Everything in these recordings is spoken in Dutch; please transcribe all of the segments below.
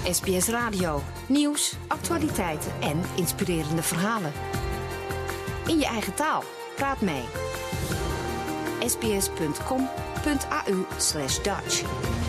SBS Radio. Nieuws, actualiteiten en inspirerende verhalen. In je eigen taal. Praat mee. sbs.com.au/Dutch.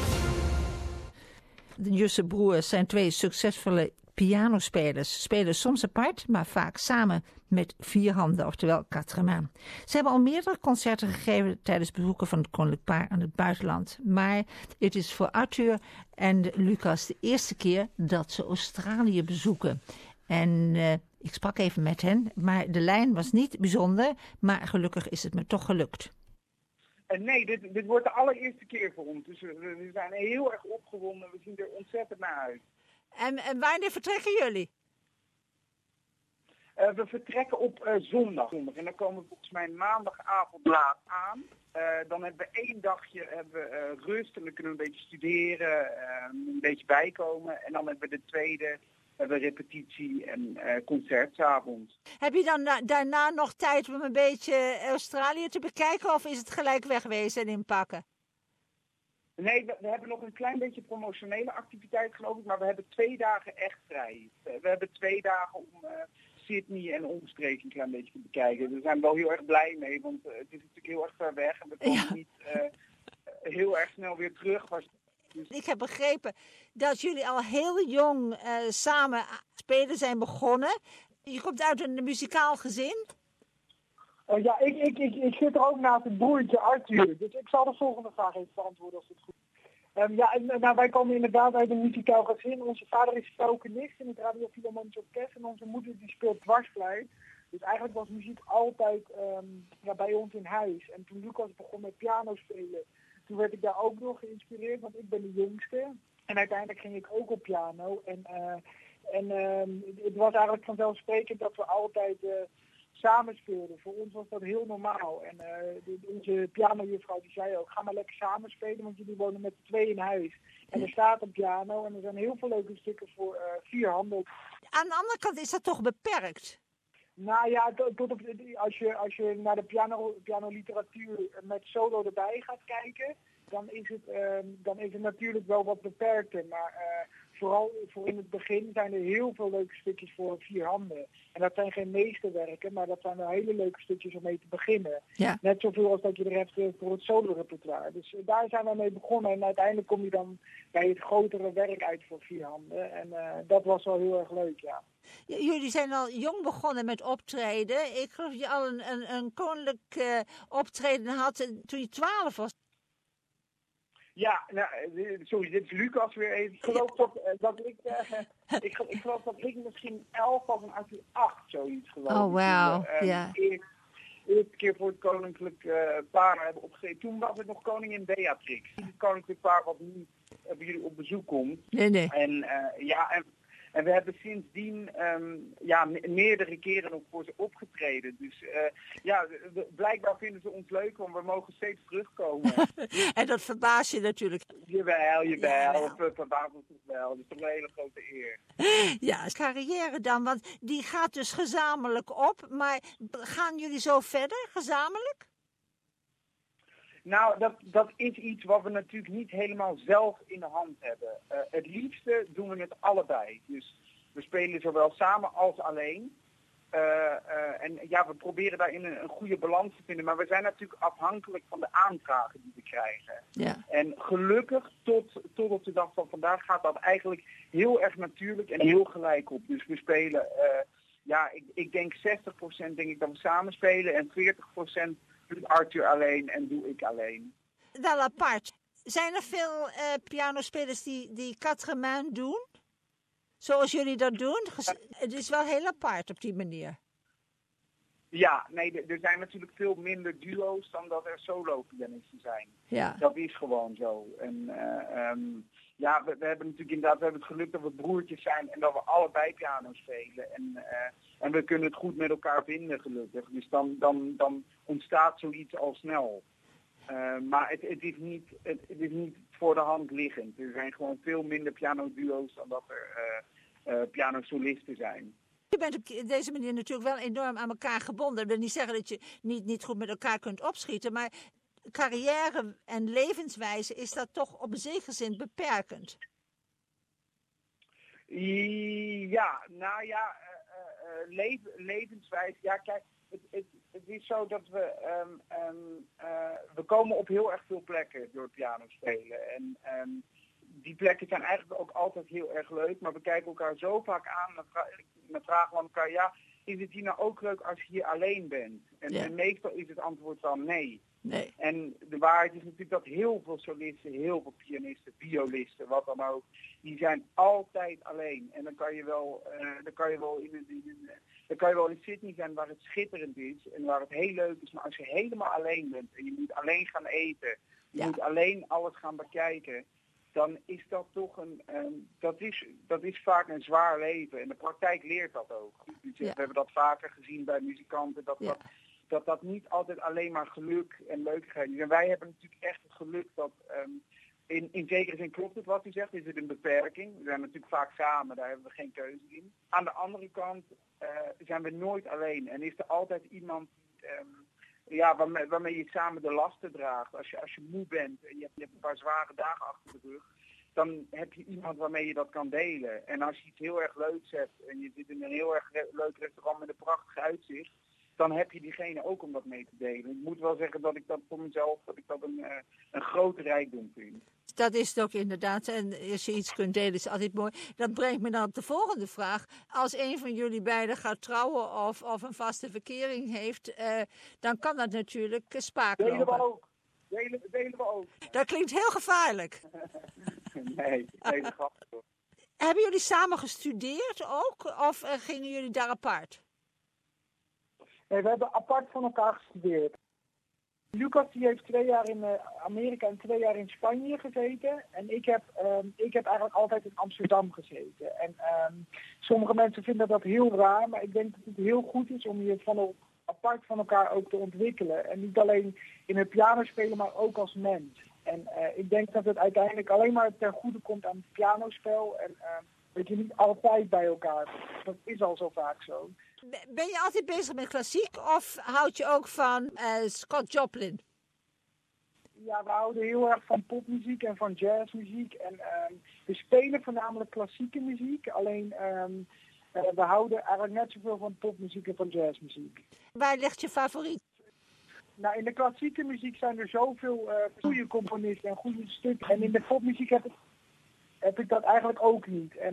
De Jusse broers zijn twee succesvolle pianospelers. Spelen soms apart, maar vaak samen met 4 handen, oftewel quatre mains. Ze hebben al meerdere concerten gegeven tijdens bezoeken van het koninklijk paar aan het buitenland. Maar het is voor Arthur en Lucas de eerste keer dat ze Australië bezoeken. En ik sprak even met hen, maar de lijn was niet bijzonder, maar gelukkig is het me toch gelukt. Nee, dit wordt de allereerste keer voor ons. Dus we zijn heel erg opgewonden. We zien er ontzettend naar uit. En wanneer vertrekken jullie? We vertrekken op zondag. En dan komen we volgens mij maandagavond laat aan. Dan hebben we 1 dagje rust en dan kunnen we een beetje studeren, een beetje bijkomen. En dan hebben we de tweede repetitie en concert 's avonds. Heb je dan daarna nog tijd om een beetje Australië te bekijken of is het gelijk wegwezen en inpakken? Nee, we hebben nog een klein beetje promotionele activiteit geloof ik, maar we hebben 2 dagen echt vrij. We hebben 2 dagen om Sydney en omstreken een klein beetje te bekijken. Daar zijn we wel heel erg blij mee, want het is natuurlijk heel erg ver weg en we komen niet heel erg snel weer terug. Dus ik heb begrepen dat jullie al heel jong samen spelen zijn begonnen. Je komt uit een muzikaal gezin. Ja, ik zit er ook naast het broertje Arthur. Dus ik zal de volgende vraag even beantwoorden als het goed is. Wij komen inderdaad uit een muzikaal gezin. Onze vader is spokenist in het Radio Philharmonisch Orkest en onze moeder die speelt dwarsfluit. Dus eigenlijk was muziek altijd bij ons in huis. En toen Lucas begon met piano spelen, toen werd ik daar ook door geïnspireerd, want ik ben de jongste. En uiteindelijk ging ik ook op piano. En het was eigenlijk vanzelfsprekend dat we altijd samen speelden. Voor ons was dat heel normaal. En onze pianojuffrouw die zei ook, ga maar lekker samen spelen, want jullie wonen met 2 in huis. En er staat een piano en er zijn heel veel leuke stukken voor 4 handen. Aan de andere kant is dat toch beperkt? Nou ja, als je naar de pianoliteratuur met solo erbij gaat kijken, dan is het natuurlijk wel wat beperkter. Maar vooral voor in het begin zijn er heel veel leuke stukjes voor 4 handen. En dat zijn geen meesterwerken, maar dat zijn wel hele leuke stukjes om mee te beginnen. Ja. Net zoveel als dat je er hebt voor het solo-repertoire. Dus daar zijn we mee begonnen. En uiteindelijk kom je dan bij het grotere werk uit voor 4 handen. En dat was wel heel erg leuk, ja. Jullie zijn al jong begonnen met optreden. Ik geloof dat je al een koninklijk optreden had toen je 12 was. Ja, sorry, dit is Lucas weer even. Ik geloof ik geloof dat ik misschien 11 was en Arthur 8, zoiets geloof ik. Oh, wauw, ja. De eerste keer voor het koninklijk paar hebben opgegeven. Toen was het nog koningin Beatrix. Het koninklijk paar wat nu bij jullie op bezoek komt. Nee. En we hebben sindsdien meerdere keren nog voor ze opgetreden. Dus blijkbaar vinden ze ons leuk, want we mogen steeds terugkomen. En dat verbaast je natuurlijk. Jawel. Of verbaast ons toch wel. Dat is toch een hele grote eer. Ja, carrière dan, want die gaat dus gezamenlijk op. Maar gaan jullie zo verder, gezamenlijk? Nou, dat is iets wat we natuurlijk niet helemaal zelf in de hand hebben. Het liefste doen we het allebei. Dus we spelen zowel samen als alleen. We proberen daarin een goede balans te vinden. Maar we zijn natuurlijk afhankelijk van de aanvragen die we krijgen. Ja. En gelukkig tot op de dag van vandaag gaat dat eigenlijk heel erg natuurlijk en heel gelijk op. Dus we spelen, ik denk 60% denk ik dat we samen spelen en 40% doet Arthur alleen en doe ik alleen. Wel apart. Zijn er veel pianospelers die quatre mains doen? Zoals jullie dat doen? Het is wel heel apart op die manier. Ja, nee, er zijn natuurlijk veel minder duo's dan dat er solo-pianisten zijn. Ja. Dat is gewoon zo. En we hebben natuurlijk inderdaad het geluk dat we broertjes zijn en dat we allebei piano spelen. En we kunnen het goed met elkaar vinden, gelukkig. Dus dan ontstaat zoiets al snel. Maar het is niet voor de hand liggend. Er zijn gewoon veel minder pianoduo's dan dat er pianosolisten zijn. Je bent op deze manier natuurlijk wel enorm aan elkaar gebonden. Ik wil niet zeggen dat je niet goed met elkaar kunt opschieten, maar carrière en levenswijze is dat toch op een zekere zin beperkend. Ja, nou ja, levenswijze. Ja, kijk, het is zo dat we komen op heel erg veel plekken door piano spelen. En die plekken zijn eigenlijk ook altijd heel erg leuk, maar we kijken elkaar zo vaak aan. Dan vragen we aan elkaar, ja, is het hier nou ook leuk als je hier alleen bent? En meestal is het antwoord dan nee. Nee. En de waarheid is natuurlijk dat heel veel solisten, heel veel pianisten, violisten, wat dan ook, die zijn altijd alleen. En dan kan je wel in Sydney zijn waar het schitterend is en waar het heel leuk is. Maar als je helemaal alleen bent en je moet alleen gaan eten, je moet alleen alles gaan bekijken, dan is dat toch dat is vaak een zwaar leven. En de praktijk leert dat ook. Dus we hebben dat vaker gezien bij muzikanten, dat niet altijd alleen maar geluk en leukigheid is. En wij hebben natuurlijk echt het geluk dat, in zekere zin klopt het wat u zegt, is het een beperking. We zijn natuurlijk vaak samen, daar hebben we geen keuze in. Aan de andere kant zijn we nooit alleen en is er altijd iemand waarmee je samen de lasten draagt. Als je moe bent en je hebt een paar zware dagen achter de rug, dan heb je iemand waarmee je dat kan delen. En als je iets heel erg leuks hebt en je zit in een heel erg leuk restaurant met een prachtig uitzicht, dan heb je diegene ook om dat mee te delen. Ik moet wel zeggen dat ik dat voor mezelf een grote rijkdom vind. Dat is het ook inderdaad. En als je iets kunt delen is altijd mooi. Dat brengt me dan op de volgende vraag. Als een van jullie beiden gaat trouwen of een vaste verkering heeft, dan kan dat natuurlijk spaak lopen. Delen we ook. Delen we ook. Dat klinkt heel gevaarlijk. Nee, dat grapje. Hebben jullie samen gestudeerd ook? Of gingen jullie daar apart? Nee, we hebben apart van elkaar gestudeerd. Lucas die heeft 2 jaar in Amerika en 2 jaar in Spanje gezeten. En ik heb eigenlijk altijd in Amsterdam gezeten. En sommige mensen vinden dat heel raar, maar ik denk dat het heel goed is om je apart van elkaar ook te ontwikkelen. En niet alleen in het piano spelen, maar ook als mens. En ik denk dat het uiteindelijk alleen maar ten goede komt aan het pianospel. En dat je niet altijd bij elkaar bent. Dat is al zo vaak zo. Ben je altijd bezig met klassiek of houd je ook van Scott Joplin? Ja, we houden heel erg van popmuziek en van jazzmuziek. En we spelen voornamelijk klassieke muziek. Alleen we houden eigenlijk net zoveel van popmuziek en van jazzmuziek. Waar ligt je favoriet? Nou, in de klassieke muziek zijn er zoveel goede componisten en goede stukken. En in de popmuziek heb ik dat eigenlijk ook niet. En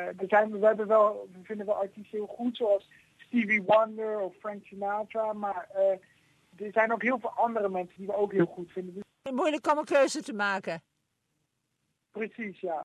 we vinden wel artiesten heel goed, zoals Stevie Wonder of Frank Sinatra. Maar er zijn ook heel veel andere mensen die we ook heel goed vinden. Moeilijk om een keuze te maken. Precies, ja.